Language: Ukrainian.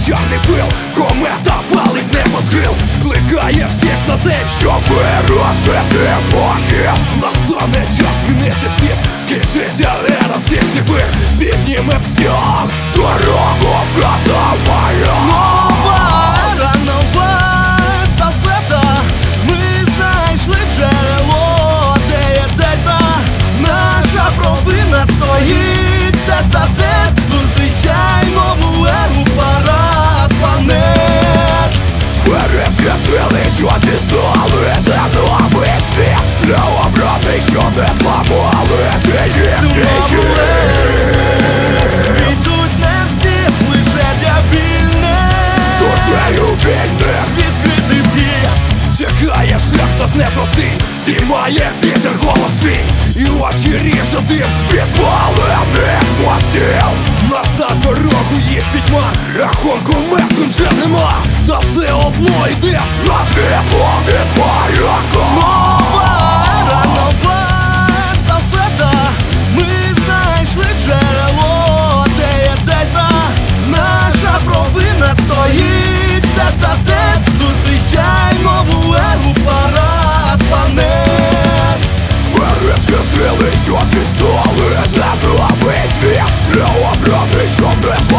піщаний пил, комета палить небо схил, скликає всіх на землю, щоби розжити боги. Настане час змінити світ, скінчиться ера всіх сліпих, піднімем стяг, дорогу вказує. Нова ера, нова естафета. Ми знайшли джерело, де є дельта. Наша провина стоїть тет-а-тет. Зустрічай нову еру, парад планет. Зберемося сили, що зістали, за новий світ, для обраних, що не зламалися їхні. Йдуть не всі, лише для вільних, Душею вільних відкритий вхід. чекає шлях, та непростий, здіймає вітер голос свій, і очі ріже дим від спалених хвостів. Назад дорогу їсть пітьма, рахунку мертвим вже нема, та все одно йде на світло від маяка. Нова ера, нова естафета. Ми знайшли джерело, де є дельта. Наша провина стоїть тет-а-тет. Зустрічай нову еру, парад планет. Зберемося сили, що зістали, за новий світ, для обраних, що не зламалися.